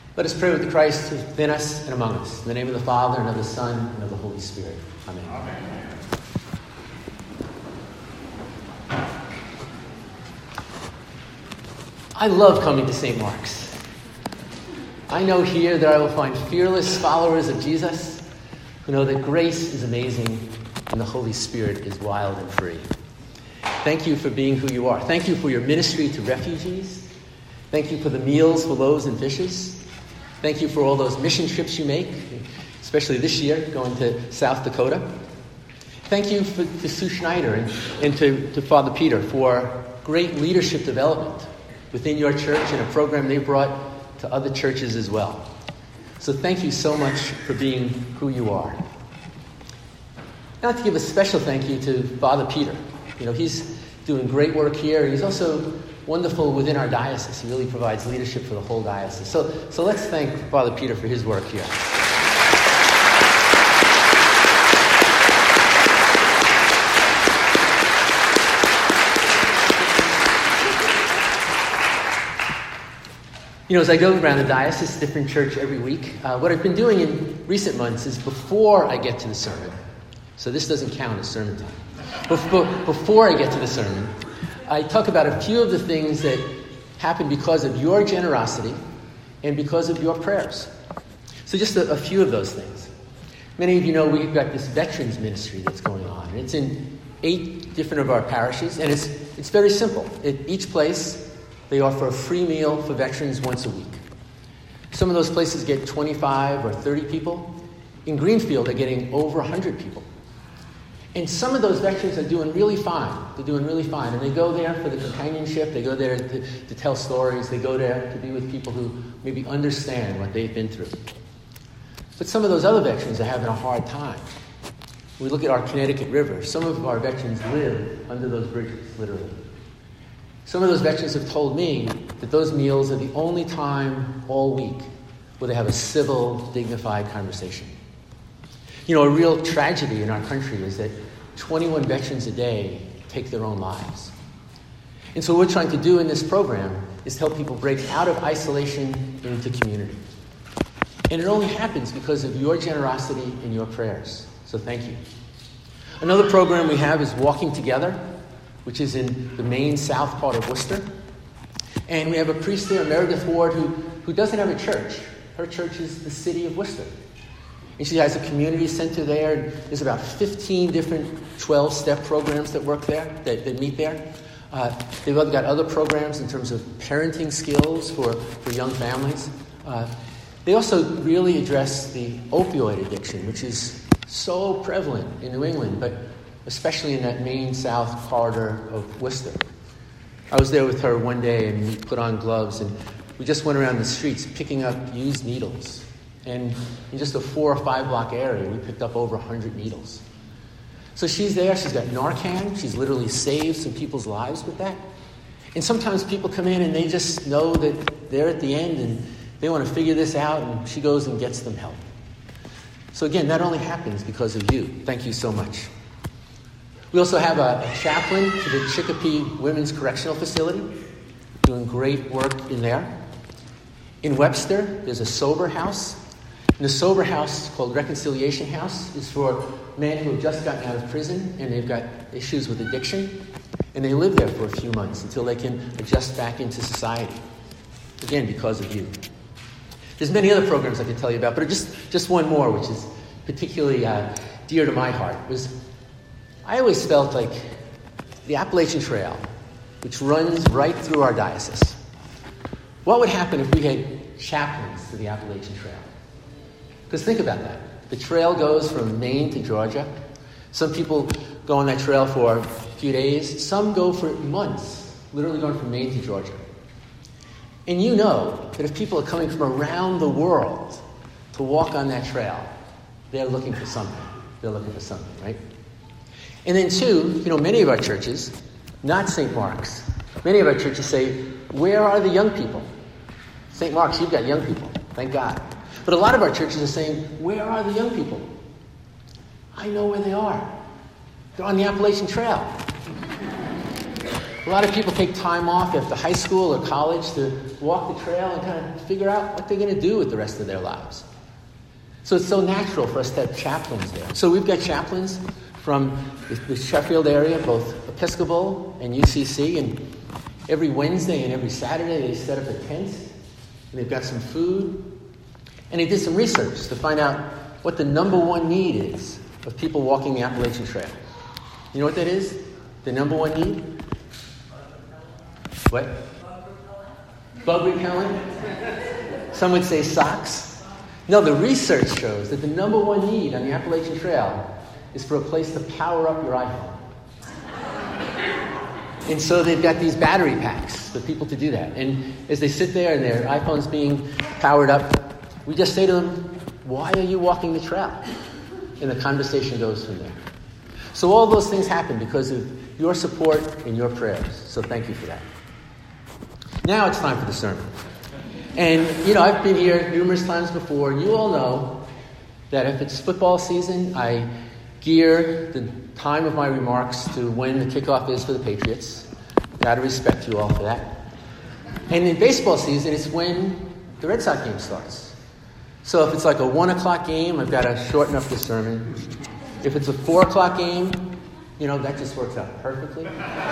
Let us pray with the Christ who is within us and among us. In the name of the Father, and of the Son, and of the Holy Spirit. Amen. Amen. I love coming to St. Mark's. I know here that I will find fearless followers of Jesus who know that grace is amazing and the Holy Spirit is wild and free. Thank you for being who you are. Thank you for your ministry to refugees. Thank you for the meals for loaves and fishes. Thank you for all those mission trips you make, especially this year, going to South Dakota. Thank you to Sue Schneider and to Father Peter for great leadership development within your church and a program they brought to other churches as well. So thank you so much for being who you are. I'd like to give a special thank you to Father Peter. He's doing great work here. He's also wonderful within our diocese. He really provides leadership for the whole diocese. So let's thank Father Peter for his work here. As I go around the diocese, different church every week, what I've been doing in recent months is before I get to the sermon, so this doesn't count as sermon time, before I get to the sermon, I talk about a few of the things that happen because of your generosity and because of your prayers. So just a few of those things. Many of you know we've got this veterans ministry that's going on. It's in 8 different of our parishes, and it's very simple. At each place, they offer a free meal for veterans once a week. Some of those places get 25 or 30 people. In Greenfield, they're getting over 100 people. And some of those veterans are doing really fine. They're doing really fine. And they go there for the companionship. They go there to tell stories. They go there to be with people who maybe understand what they've been through. But some of those other veterans are having a hard time. We look at our Connecticut River. Some of our veterans live under those bridges, literally. Some of those veterans have told me that those meals are the only time all week where they have a civil, dignified conversation. A real tragedy in our country is that 21 veterans a day take their own lives. And so what we're trying to do in this program is to help people break out of isolation into community. And it only happens because of your generosity and your prayers. So thank you. Another program we have is Walking Together, which is in the main south part of Worcester. And we have a priest there, Meredith Ward, who doesn't have a church. Her church is the city of Worcester. And she has a community center there. There's about 15 different 12-step programs that work there, that meet there. They've got other programs in terms of parenting skills for young families. They also really address the opioid addiction, which is so prevalent in New England, but especially in that main south corridor of Worcester. I was there with her one day, and we put on gloves, and we just went around the streets picking up used needles. And in just a 4 or 5 block area, we picked up over 100 needles. So she's there. She's got Narcan. She's literally saved some people's lives with that. And sometimes people come in, and they just know that they're at the end, and they want to figure this out, and she goes and gets them help. So again, that only happens because of you. Thank you so much. We also have a chaplain to the Chicopee Women's Correctional Facility, doing great work in there. In Webster, there's a sober house. And the sober house, called Reconciliation House, is for men who have just gotten out of prison and they've got issues with addiction. And they live there for a few months until they can adjust back into society. Again, because of you. There's many other programs I could tell you about, but just one more, which is particularly dear to my heart, was I always felt like the Appalachian Trail, which runs right through our diocese. What would happen if we had chaplains to the Appalachian Trail? Because think about that. The trail goes from Maine to Georgia. Some people go on that trail for a few days. Some go for months, literally going from Maine to Georgia. And you know that if people are coming from around the world to walk on that trail, they're looking for something. They're looking for something, right? And then two, many of our churches, not St. Mark's, many of our churches say, where are the young people? St. Mark's, you've got young people. Thank God. But a lot of our churches are saying, where are the young people? I know where they are. They're on the Appalachian Trail. A lot of people take time off after high school or college to walk the trail and kind of figure out what they're going to do with the rest of their lives. So it's so natural for us to have chaplains there. So we've got chaplains from the Sheffield area, both Episcopal and UCC, and every Wednesday and every Saturday they set up a tent, and they've got some food. And they did some research to find out what the number one need is of people walking the Appalachian Trail. You know what that is? The number one need? What? Bug repellent? Some would say socks. No, the research shows that the number one need on the Appalachian Trail is for a place to power up your iPhone. And so they've got these battery packs for people to do that. And as they sit there and their iPhone's being powered up, we just say to them, why are you walking the trail? And the conversation goes from there. So all those things happen because of your support and your prayers. So thank you for that. Now it's time for the sermon. And, I've been here numerous times before. You all know that if it's football season, I gear the time of my remarks to when the kickoff is for the Patriots. Got to respect you all for that. And in baseball season, it's when the Red Sox game starts. So if it's like a 1 o'clock game, I've got to shorten up the sermon. If it's a 4 o'clock game, that just works out perfectly.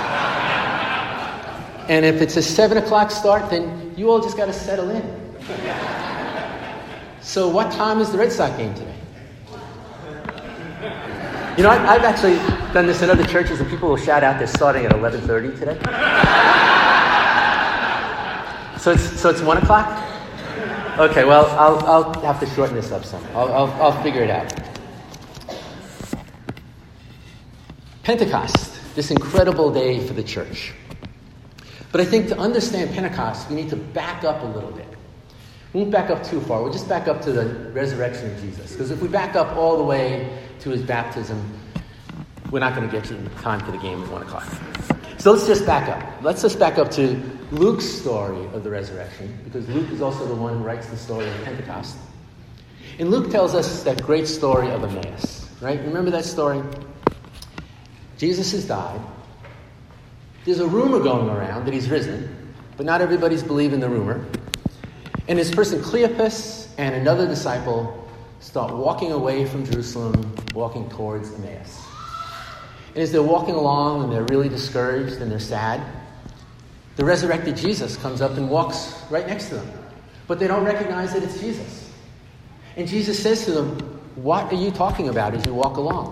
And if it's a 7 o'clock start, then you all just got to settle in. So what time is the Red Sox game today? I've actually done this in other churches, and people will shout out they're starting at 11:30 today. So it's 1 o'clock? Okay, well, I'll have to shorten this up some. I'll figure it out. Pentecost, this incredible day for the church. But I think to understand Pentecost, we need to back up a little bit. We won't back up too far. We'll just back up to the resurrection of Jesus. Because if we back up all the way to his baptism, we're not going to get in time for the game at 1 o'clock. So let's just back up. Let's just back up to Luke's story of the resurrection, because Luke is also the one who writes the story of Pentecost. And Luke tells us that great story of Emmaus, right? Remember that story? Jesus has died. There's a rumor going around that he's risen, but not everybody's believing the rumor. And this person, Cleopas, and another disciple start walking away from Jerusalem, walking towards Emmaus. And as they're walking along and they're really discouraged and they're sad, the resurrected Jesus comes up and walks right next to them. But they don't recognize that it's Jesus. And Jesus says to them, what are you talking about as you walk along?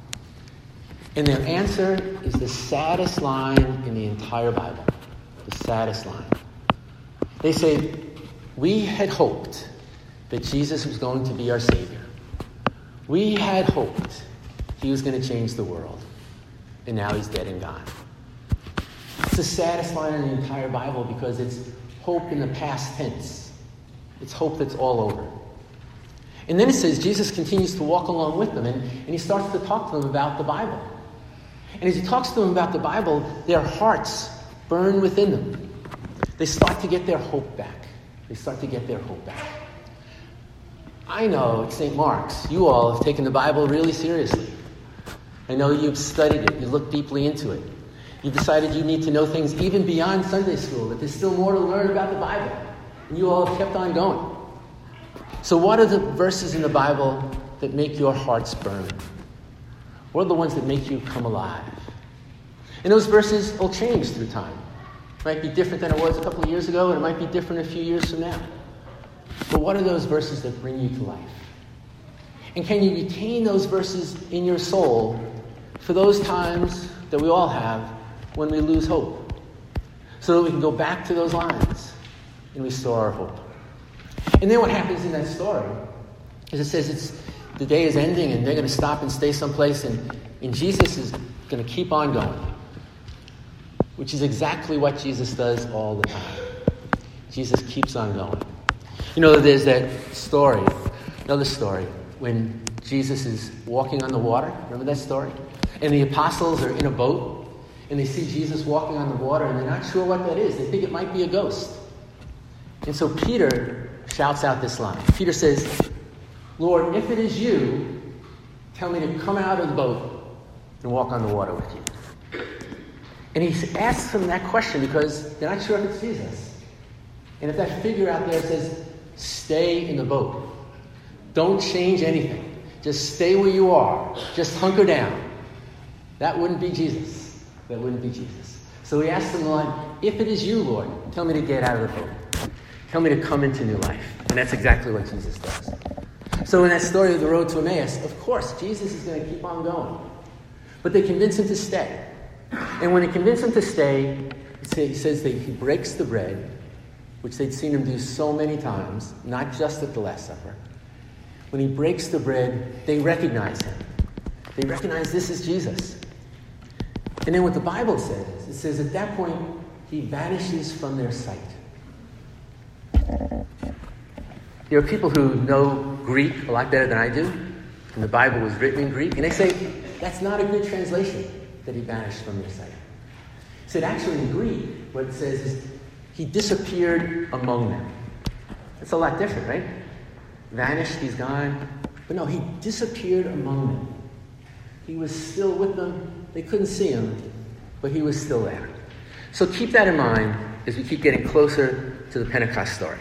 And their answer is the saddest line in the entire Bible. The saddest line. They say, we had hoped that Jesus was going to be our Savior. We had hoped he was going to change the world. And now he's dead and gone. It's the saddest line in the entire Bible because it's hope in the past tense. It's hope that's all over. And then it says Jesus continues to walk along with them, and he starts to talk to them about the Bible. And as he talks to them about the Bible, their hearts burn within them. They start to get their hope back. They start to get their hope back. I know at St. Mark's, you all have taken the Bible really seriously. I know you've studied it. You looked deeply into it. You've decided you need to know things even beyond Sunday school, that there's still more to learn about the Bible. And you all have kept on going. So what are the verses in the Bible that make your hearts burn? What are the ones that make you come alive? And those verses will change through time. It might be different than it was a couple of years ago, and it might be different a few years from now. But what are those verses that bring you to life? And can you retain those verses in your soul for those times that we all have when we lose hope? So that we can go back to those lines and restore our hope. And then what happens in that story is it says the day is ending and they're going to stop and stay someplace, and Jesus is going to keep on going. Which is exactly what Jesus does all the time. Jesus keeps on going. There's that story, another story, when Jesus is walking on the water. Remember that story? And the apostles are in a boat, and they see Jesus walking on the water, and they're not sure what that is. They think it might be a ghost. And so Peter shouts out this line. Peter says, Lord, if it is you, tell me to come out of the boat and walk on the water with you. And he asks them that question because they're not sure if it's Jesus. And if that figure out there says, stay in the boat, don't change anything, just stay where you are, just hunker down, that wouldn't be Jesus. That wouldn't be Jesus. So he asks them the line, if it is you, Lord, tell me to get out of the boat. Tell me to come into new life. And that's exactly what Jesus does. So in that story of the road to Emmaus, of course, Jesus is going to keep on going. But they convince him to stay. And when they convince him to stay, he says that he breaks the bread, which they'd seen him do so many times, not just at the Last Supper. When he breaks the bread, they recognize him. They recognize this is Jesus. And then what the Bible says, it says at that point, he vanishes from their sight. There are people who know Greek a lot better than I do, and the Bible was written in Greek, and they say, that's not a good translation, that he vanished from their sight. He said, actually in Greek, what it says is, he disappeared among them. That's a lot different, right? Vanished, he's gone. But no, he disappeared among them. He was still with them. They couldn't see him, but he was still there. So keep that in mind as we keep getting closer to the Pentecost story.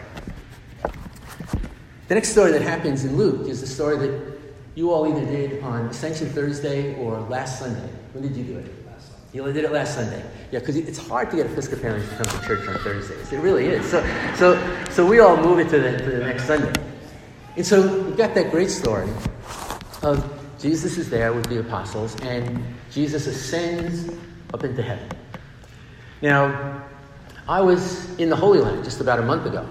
The next story that happens in Luke is the story that you all either did on Ascension Thursday or last Sunday. When did you do it? Last Sunday. You only did it last Sunday. Yeah, because it's hard to get Episcopalians to come to church on Thursdays. It really is. So we all move it to the next Sunday. And so we've got that great story of Jesus is there with the apostles, and Jesus ascends up into heaven. Now, I was in the Holy Land just about a month ago,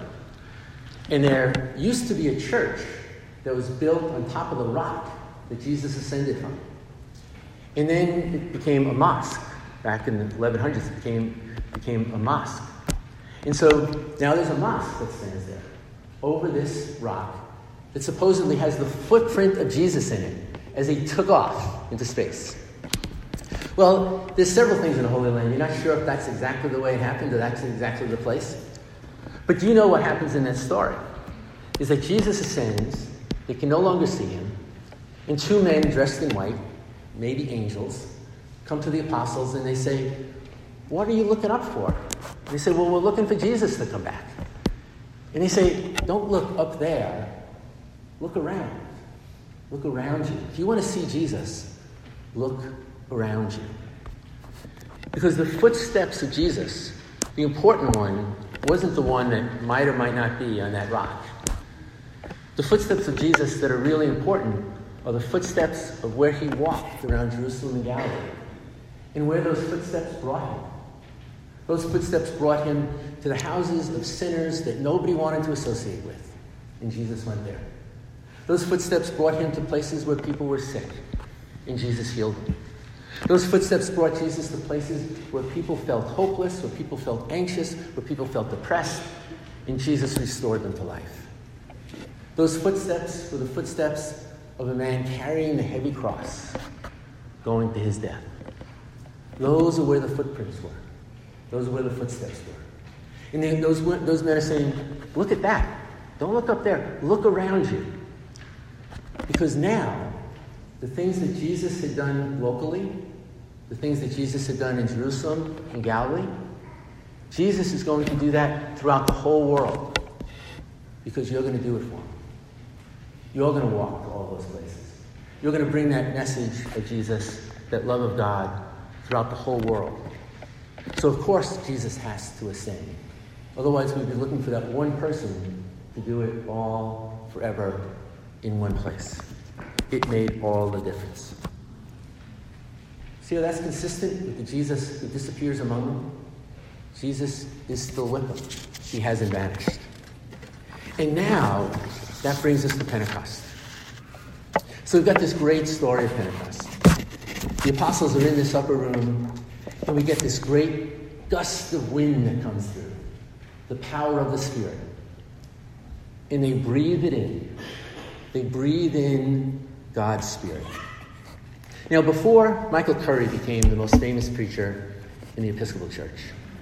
and there used to be a church that was built on top of the rock that Jesus ascended from. And then it became a mosque. Back in the 1100s, it became a mosque. And so now there's a mosque that stands there over this rock that supposedly has the footprint of Jesus in it as he took off into space. Well, there's several things in the Holy Land. You're not sure if that's exactly the way it happened or that's exactly the place. But do you know what happens in that story? Is that Jesus ascends, they can no longer see him, and two men dressed in white, maybe angels, come to the apostles and they say, what are you looking up for? And they say, well, we're looking for Jesus to come back. And they say, don't look up there, look around. Look around you. If you want to see Jesus, look around you. Because the footsteps of Jesus, the important one, wasn't the one that might or might not be on that rock. The footsteps of Jesus that are really important are the footsteps of where he walked around Jerusalem and Galilee, and where those footsteps brought him. Those footsteps brought him to the houses of sinners that nobody wanted to associate with, and Jesus went there. Those footsteps brought him to places where people were sick, and Jesus healed them. Those footsteps brought Jesus to places where people felt hopeless, where people felt anxious, where people felt depressed, and Jesus restored them to life. Those footsteps were the footsteps of a man carrying the heavy cross, going to his death. Those are where the footprints were. Those are where the footsteps were. And then those men are saying, look at that. Don't look up there. Look around you. Because now, the things that Jesus had done locally, the things that Jesus had done in Jerusalem and Galilee, Jesus is going to do that throughout the whole world. Because you're going to do it for him. You're going to walk to all those places. You're going to bring that message of Jesus, that love of God, throughout the whole world. So of course Jesus has to ascend. Otherwise we'd be looking for that one person to do it all forever in one place. It made all the difference. See how that's consistent with the Jesus who disappears among them? Jesus is still with them. He hasn't vanished. And now, that brings us to Pentecost. So we've got this great story of Pentecost. The apostles are in this upper room, and we get this great gust of wind that comes through. The power of the Spirit. And they breathe it in. They breathe in God's Spirit. Now, before Michael Curry became the most famous preacher in the Episcopal Church,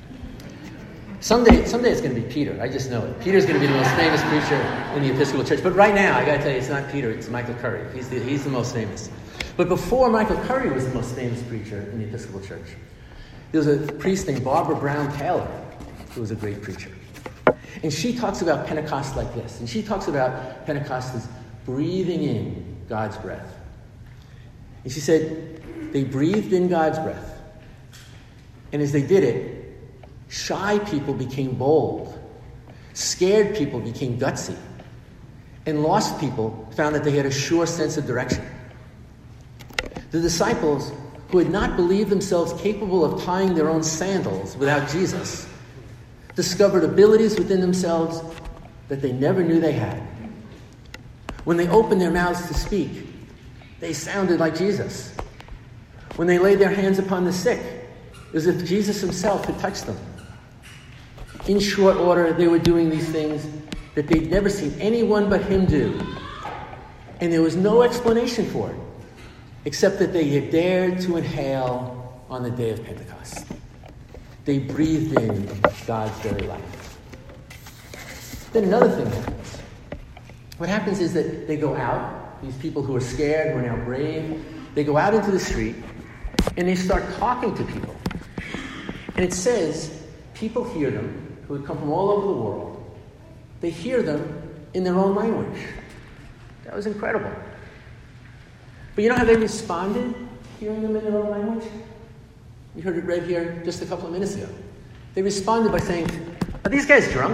someday it's going to be Peter. I just know it. Peter's going to be the most famous preacher in the Episcopal Church. But right now, I got to tell you, it's not Peter, it's Michael Curry. He's the most famous. But before Michael Curry was the most famous preacher in the Episcopal Church, There was a priest named Barbara Brown Taylor who was a great preacher. And she talks about Pentecost like this. And she talks about Pentecost as breathing in God's breath. And she said, they breathed in God's breath. And as they did it, shy people became bold. Scared people became gutsy. And lost people found that they had a sure sense of direction. The disciples, who had not believed themselves capable of tying their own sandals without Jesus, discovered abilities within themselves that they never knew they had. When they opened their mouths to speak, they sounded like Jesus. When they laid their hands upon the sick, it was as if Jesus himself had touched them. In short order, they were doing these things that they'd never seen anyone but him do. And there was no explanation for it, except that they had dared to inhale on the day of Pentecost. They breathed in God's very life. Then another thing happens. What happens is that they go out, these people who are scared, who are now brave, they go out into the street and they start talking to people. And it says people hear them, who had come from all over the world. They hear them in their own language. That was incredible. But you know how they responded, hearing them in their own language? You heard it read here just a couple of minutes ago. They responded by saying, are these guys drunk?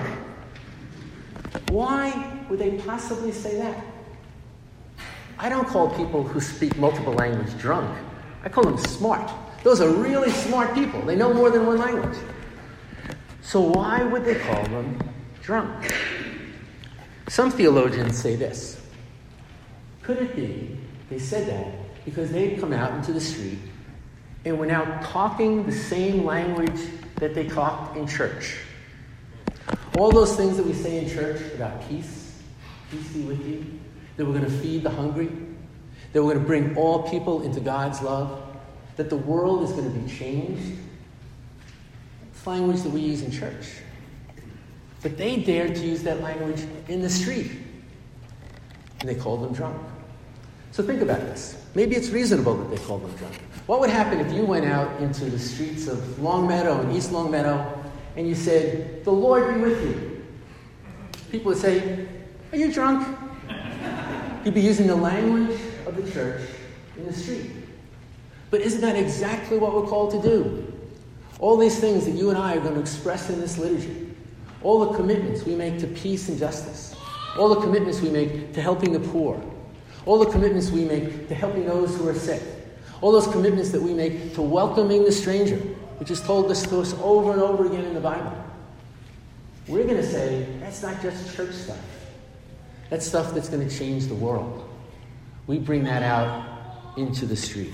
Why would they possibly say that? I don't call people who speak multiple languages drunk. I call them smart. Those are really smart people. They know more than one language. So why would they call them drunk? Some theologians say this. Could it be they said that because they'd come out into the street and were now talking the same language that they talked in church? All those things that we say in church about peace be with you, that we're going to feed the hungry, that we're going to bring all people into God's love, that the world is going to be changed. It's language that we use in church. But they dared to use that language in the street, and they called them drunk. So think about this. Maybe it's reasonable that they called them drunk. What would happen if you went out into the streets of Longmeadow and East Longmeadow and you said, the Lord be with you? People would say, are you drunk? You'd be using the language of the church in the street. But isn't that exactly what we're called to do? All these things that you and I are going to express in this liturgy, all the commitments we make to peace and justice, all the commitments we make to helping the poor, all the commitments we make to helping those who are sick, all those commitments that we make to welcoming the stranger, which is told this to us over and over again in the Bible. We're going to say, that's not just church stuff. That's stuff that's going to change the world. We bring that out into the street.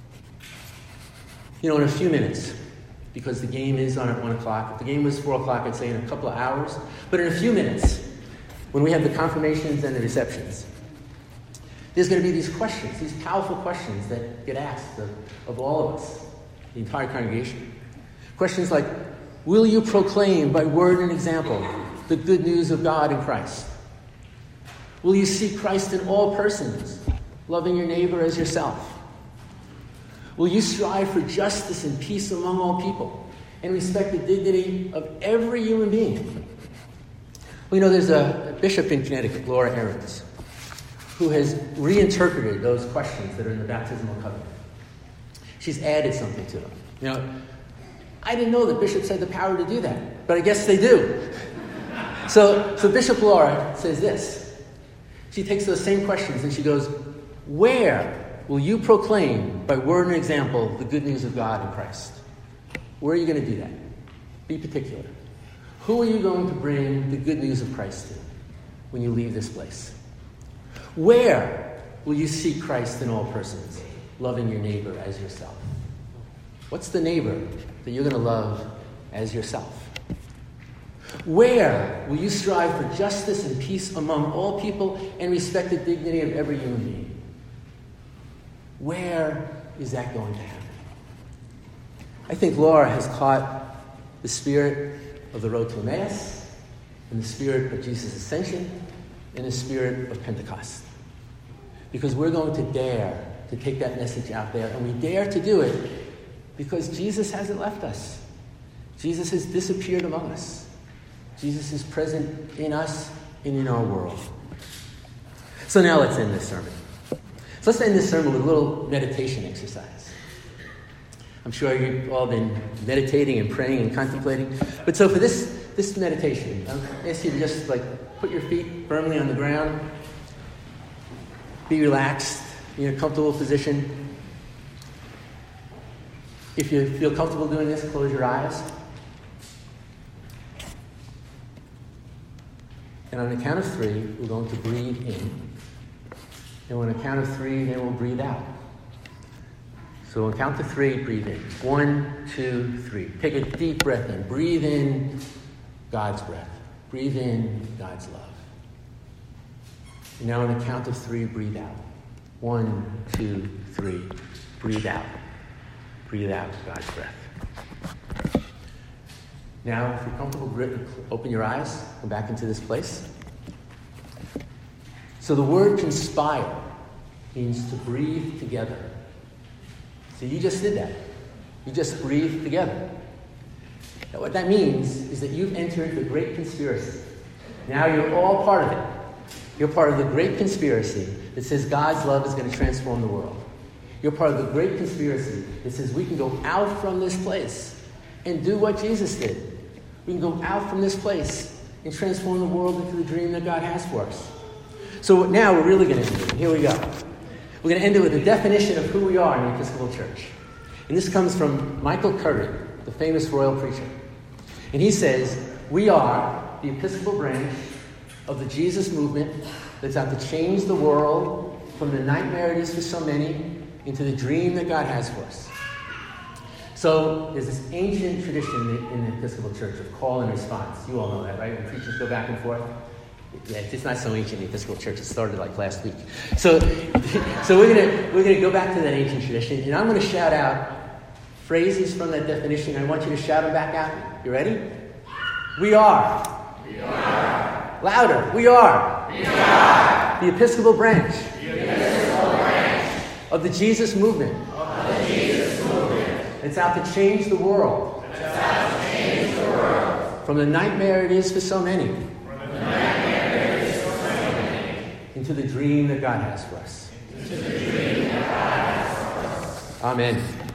You know, in a few minutes, because the game is on at 1 o'clock. If the game was 4 o'clock, I'd say in a couple of hours. But in a few minutes, when we have the confirmations and the receptions, there's going to be these questions, these powerful questions that get asked of all of us, the entire congregation. Questions like, will you proclaim by word and example the good news of God in Christ? Will you seek Christ in all persons, loving your neighbor as yourself? Will you strive for justice and peace among all people and respect the dignity of every human being? Well, you know, there's a bishop in Connecticut, Laura Ahrens, who has reinterpreted those questions that are in the baptismal covenant. She's added something to them. You know, I didn't know that bishops had the power to do that, but I guess they do. So Bishop Laura says this. She takes those same questions and she goes, where will you proclaim by word and example the good news of God in Christ? Where are you going to do that? Be particular. Who are you going to bring the good news of Christ to when you leave this place? Where will you seek Christ in all persons, loving your neighbor as yourself? What's the neighbor that you're going to love as yourself? Where will you strive for justice and peace among all people and respect the dignity of every human being? Where is that going to happen? I think Laura has caught the spirit of the road to Emmaus, and the spirit of Jesus' ascension, and the spirit of Pentecost. Because we're going to dare to take that message out there, and we dare to do it Because Jesus hasn't left us. Jesus has disappeared among us. Jesus is present in us and in our world. So now let's end this sermon. So let's end this sermon with a little meditation exercise. I'm sure you've all been meditating and praying and contemplating. But so for this meditation, I ask you to just put your feet firmly on the ground. Be relaxed, be in a comfortable position. If you feel comfortable doing this, close your eyes. And on the count of 3, we're going to breathe in. And on the count of 3, then we'll breathe out. So on count to 3, breathe in. 1, 2, 3. Take a deep breath in. Breathe in God's breath. Breathe in God's love. And now on the count of 3, breathe out. 1, 2, 3. Breathe out. Breathe out God's breath. Now, if you're comfortable, open your eyes. Come back into this place. So the word conspire means to breathe together. So you just did that. You just breathed together. Now what that means is that you've entered the great conspiracy. Now you're all part of it. You're part of the great conspiracy that says God's love is going to transform the world. You're part of the great conspiracy that says we can go out from this place and do what Jesus did. We can go out from this place and transform the world into the dream that God has for us. So now we're really going to end it. Here we go. We're going to end it with a definition of who we are in the Episcopal Church. And this comes from Michael Curry, the famous royal preacher. And he says, we are the Episcopal branch of the Jesus movement that's out to change the world from the nightmare it is for so many into the dream that God has for us. So there's this ancient tradition in the Episcopal Church of call and response. You all know that, right? When preachers go back and forth. Yeah, it's not so ancient in the Episcopal Church. It started last week. So we're gonna go back to that ancient tradition, and I'm going to shout out phrases from that definition. I want you to shout them back out. You ready? We are. We are. Louder. We are. We are. The Episcopal branch. The Episcopal branch. Of the Jesus movement. Of the Jesus movement. It's out to change the world. It's out to change the world. From the nightmare it is for so many. From the nightmare it is for so many. Into the dream that God has for us. Into the dream that God has for us. Amen.